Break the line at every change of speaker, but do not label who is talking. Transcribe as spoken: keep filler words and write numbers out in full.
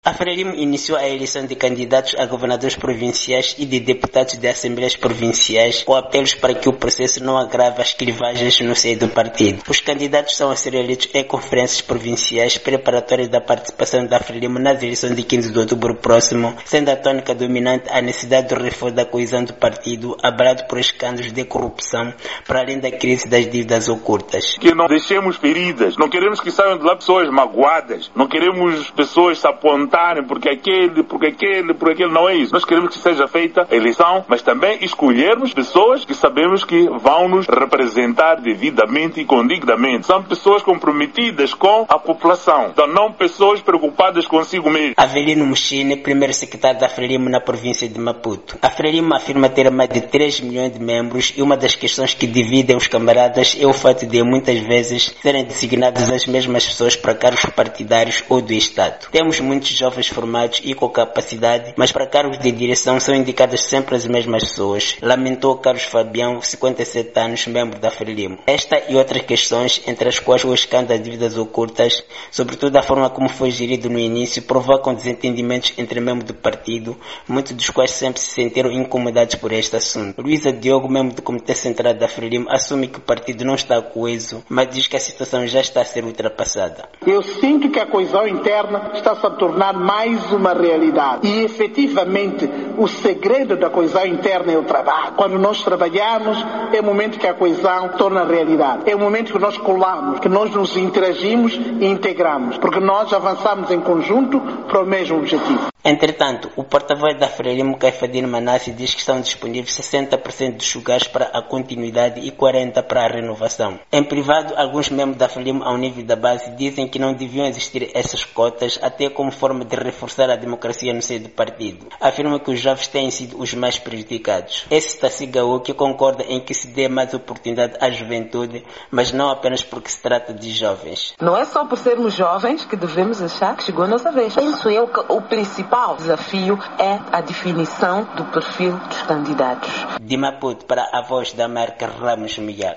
A Frelimo iniciou a eleição de candidatos a governadores provinciais e de deputados de assembleias provinciais com apelos para que o processo não agrave as clivagens no seio do partido. Os candidatos são a ser eleitos em conferências provinciais preparatórias da participação da Frelimo nas eleições de quinze de outubro próximo, sendo a tônica dominante a necessidade do reforço da coesão do partido, abalado por escândalos de corrupção, para além da crise das dívidas ocultas.
Que não deixemos feridas, não queremos que saiam de lá pessoas magoadas, não queremos pessoas se apontarem porque aquele, porque aquele, porque aquele, não é isso. Nós queremos que seja feita a eleição, mas também escolhermos pessoas que sabemos que vão nos representar devidamente e condignamente. São pessoas comprometidas com a população, então não pessoas preocupadas consigo mesmo.
Avelino Muxine, primeiro secretário da Frelimo na província de Maputo. A Frelimo afirma ter mais de três milhões de membros e uma das questões que dividem os camaradas é o fato de muitas vezes serem designadas as mesmas pessoas para cargos partidários ou do Estado. Temos muitos jovens formados e com capacidade, mas para cargos de direção são indicadas sempre as mesmas pessoas, lamentou Carlos Fabião, cinquenta e sete anos, membro da Frelimo. Esta e outras questões, entre as quais o escândalo das dívidas ocultas, sobretudo a forma como foi gerido no início, provocam desentendimentos entre membros do partido, muitos dos quais sempre se sentiram incomodados por este assunto. Luísa Diogo, membro do Comitê Central da Frelimo, assume que o partido não está coeso, mas diz que a situação já está a ser ultrapassada.
Eu sinto que a coesão interna está-se a tornar mais uma realidade. E, efetivamente, o segredo da coesão interna é o trabalho. Quando nós trabalhamos, é o momento que a coesão torna realidade. É o momento que nós colamos, que nós nos interagimos e integramos, porque nós avançamos em conjunto para o mesmo objetivo.
Entretanto, o porta-voz da Frelimo, Caifadine Manassi, diz que estão disponíveis sessenta por cento dos lugares para a continuidade e quarenta por cento para a renovação. Em privado, alguns membros da Frelimo, ao nível da base, dizem que não deviam existir essas cotas, até como forma de reforçar a democracia no seio do partido. Afirma que os jovens têm sido os mais prejudicados. Esse Tassigaú, que concorda em que se dê mais oportunidade à juventude, mas não apenas porque se trata de jovens.
Não é só por sermos jovens que devemos achar que chegou a nossa vez. Penso eu que o principal desafio é a definição do perfil dos candidatos.
De Maputo para a voz da marca Ramos Miguel.